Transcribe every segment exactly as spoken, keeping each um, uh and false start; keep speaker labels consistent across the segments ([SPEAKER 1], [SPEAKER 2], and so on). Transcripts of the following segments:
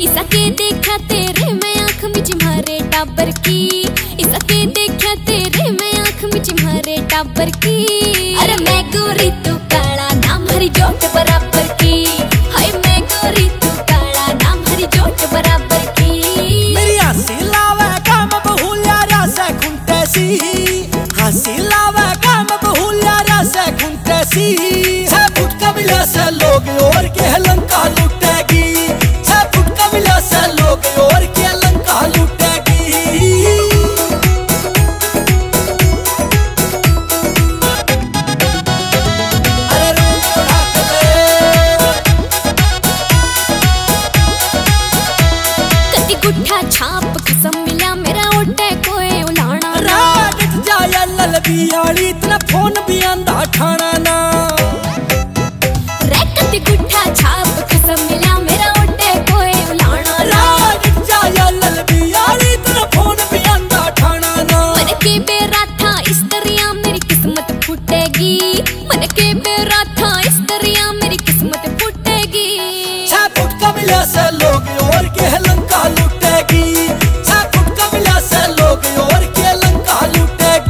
[SPEAKER 1] इसा के देखा तेरे मैं आँख मिच मारे टाबर की, इसा के देखा तेरे मैं आँख मिच मारे टाबर की। अरे मैं गोरी तू काला नाम हरी जोट बराबर की, हाय मैं गोरी तू काला नाम हरी जोट बराबर की।
[SPEAKER 2] मेरी हंसी लावे काम बहुलिया रसे खुंटे सी, हंसी लावे काम बहुलिया रसे खुंटे सी। छह फुट कबिला से लोग और के लंका लुटेगी, छह फुट कबिला से लोग और के लंका लुटेगी। अरे रूप ढक ले
[SPEAKER 1] कति गुठा छाप कसम मिला मेरा ओटे कोई उलाना।
[SPEAKER 2] रात जाया ललबियाली इतना फोन भी आंदा ठाना ना।
[SPEAKER 1] रे कति गुठा छाप कसम मिला मेरा ओटे कोई उलाना।
[SPEAKER 2] रात जाया ललबियाली इतना फोन भी आंदा ठाना ना।
[SPEAKER 1] मन के बेरा था इस दरिया मेरी किस्मत फूटेगी, मन के बेरा था इस दरिया मेरी किस्मत फूटेगी।
[SPEAKER 2] छह फुट कबिला से लोग और के लंका लुटेगी, छह फुट कबिला से लोग और के लंका लुटेगी।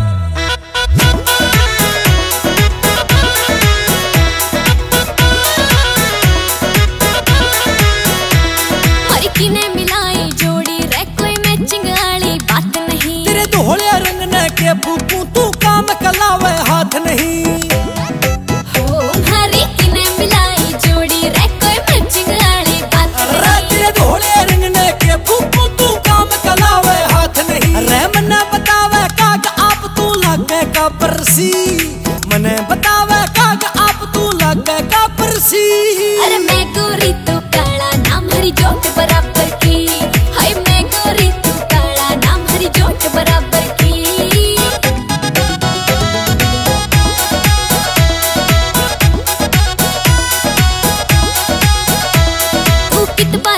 [SPEAKER 1] हर किने मिलाई जोड़ी रे कोई मैचिंग वाली बात नहीं।
[SPEAKER 2] तेरे धोले रंग ने के फूकू तू काम कलावे हाथ नहीं।
[SPEAKER 1] हो हरी किने मिलाई जोड़ी रे कोई मैचिंग वाली बात
[SPEAKER 2] अरे
[SPEAKER 1] नहीं।
[SPEAKER 2] तेरे धोले रंग ने के फूकू तू काम कलावे हाथ नहीं। अरे मने बतावे काग आप तू लागे का परसी, मने बतावे काग आप तू लागे का परसी।
[SPEAKER 1] अरे मैं गोरी तू काला नाम हरी जोट बराबर की, हाय मैं गोरी तू काला नाम हरी जोट बराबर की। तू कित